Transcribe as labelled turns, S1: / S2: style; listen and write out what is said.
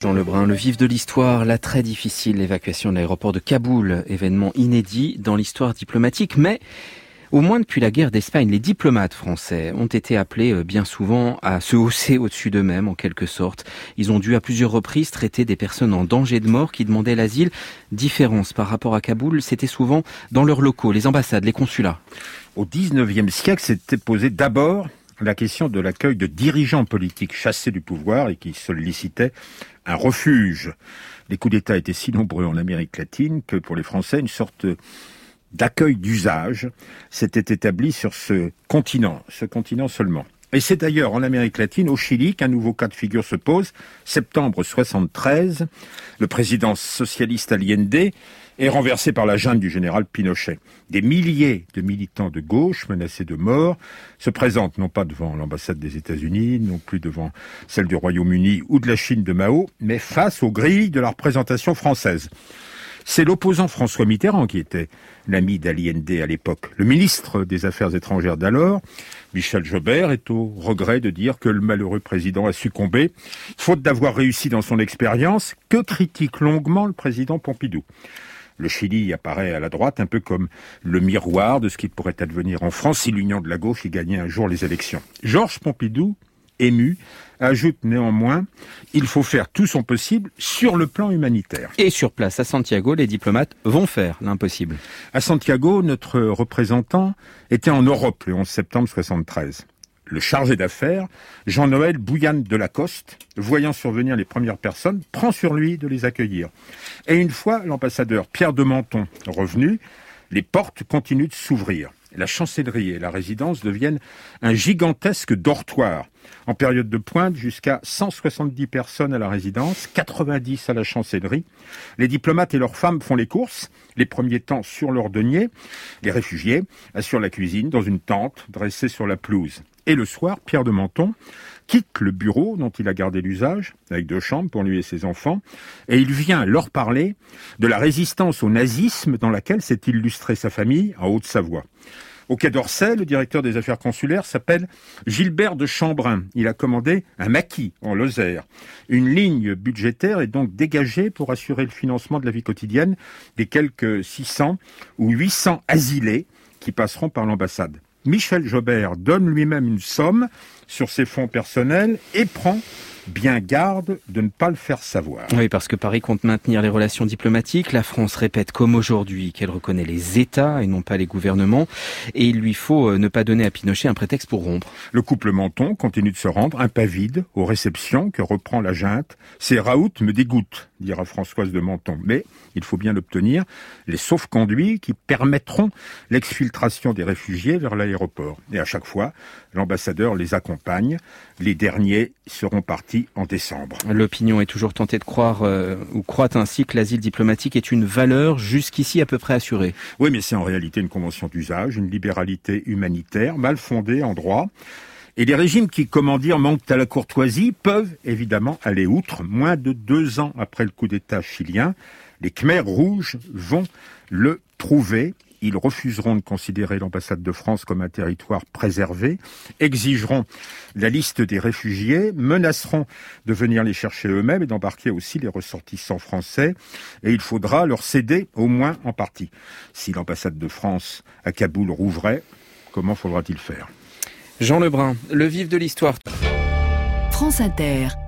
S1: Jean Lebrun, le vif de l'histoire, la très difficile évacuation de l'aéroport de Kaboul, événement inédit dans l'histoire diplomatique, mais au moins depuis la guerre d'Espagne, les diplomates français ont été appelés bien souvent à se hausser au-dessus d'eux-mêmes en quelque sorte. Ils ont dû à plusieurs reprises traiter des personnes en danger de mort qui demandaient l'asile. Différence par rapport à Kaboul, c'était souvent dans leurs locaux, les ambassades, les consulats.
S2: Au XIXe siècle, s'était posé d'abord la question de l'accueil de dirigeants politiques chassés du pouvoir et qui sollicitaient un refuge. Les coups d'État étaient si nombreux en Amérique latine que pour les Français, une sorte d'accueil d'usage s'était établi sur ce continent seulement. Et c'est d'ailleurs en Amérique latine, au Chili, qu'un nouveau cas de figure se pose. Septembre 73, le président socialiste Allende est renversé par la junte du général Pinochet. Des milliers de militants de gauche menacés de mort se présentent non pas devant l'ambassade des États-Unis, non plus devant celle du Royaume-Uni ou de la Chine de Mao, mais face aux grilles de la représentation française. C'est l'opposant François Mitterrand qui était l'ami d'Allende à l'époque. Le ministre des Affaires étrangères d'alors, Michel Jobert, est au regret de dire que le malheureux président a succombé, faute d'avoir réussi dans son expérience, que critique longuement le président Pompidou. Le Chili apparaît à la droite un peu comme le miroir de ce qui pourrait advenir en France si l'union de la gauche y gagnait un jour les élections. Georges Pompidou, ému, ajoute néanmoins « Il faut faire tout son possible sur le plan humanitaire ».
S1: Et sur place, à Santiago, les diplomates vont faire l'impossible.
S2: À Santiago, notre représentant était en Europe le 11 septembre 1973. Le chargé d'affaires, Jean-Noël Bouillane de Lacoste, voyant survenir les premières personnes, prend sur lui de les accueillir. Et une fois l'ambassadeur Pierre de Menton revenu, les portes continuent de s'ouvrir. La chancellerie et la résidence deviennent un gigantesque dortoir. En période de pointe, jusqu'à 170 personnes à la résidence, 90 à la chancellerie. Les diplomates et leurs femmes font les courses, les premiers temps sur leur denier. Les réfugiés assurent la cuisine dans une tente dressée sur la pelouse. Et le soir, Pierre de Menton quitte le bureau dont il a gardé l'usage, avec 2 chambres pour lui et ses enfants, et il vient leur parler de la résistance au nazisme dans laquelle s'est illustrée sa famille en Haute-Savoie. Au Quai d'Orsay, le directeur des affaires consulaires s'appelle Gilbert de Chambrin. Il a commandé un maquis en Lozère. Une ligne budgétaire est donc dégagée pour assurer le financement de la vie quotidienne des quelques 600 ou 800 asilés qui passeront par l'ambassade. Michel Jobert donne lui-même une somme sur ses fonds personnels et prend bien garde de ne pas le faire savoir.
S1: Oui, parce que Paris compte maintenir les relations diplomatiques. La France répète comme aujourd'hui qu'elle reconnaît les États et non pas les gouvernements. Et il lui faut ne pas donner à Pinochet un prétexte pour rompre.
S2: Le couple Menton continue de se rendre impavide aux réceptions que reprend la junte. Ces raouts me dégoûtent, dira Françoise de Menton. Mais il faut bien obtenir les sauf-conduits qui permettront l'exfiltration des réfugiés vers l'aéroport. Et à chaque fois, l'ambassadeur les accompagne. Les derniers seront partis en décembre.
S1: L'opinion est toujours tentée de croire, ou croit ainsi que l'asile diplomatique est une valeur jusqu'ici à peu près assurée.
S2: Oui, mais c'est en réalité une convention d'usage, une libéralité humanitaire mal fondée en droit. Et les régimes qui, comment dire, manquent à la courtoisie peuvent évidemment aller outre. Moins de 2 ans après le coup d'État chilien, les Khmers rouges vont le prouver. Ils refuseront de considérer l'ambassade de France comme un territoire préservé, exigeront la liste des réfugiés, menaceront de venir les chercher eux-mêmes et d'embarquer aussi les ressortissants français. Et il faudra leur céder au moins en partie. Si l'ambassade de France à Kaboul rouvrait, comment faudra-t-il faire ?
S1: Jean Lebrun, le vif de l'histoire.
S3: France Inter.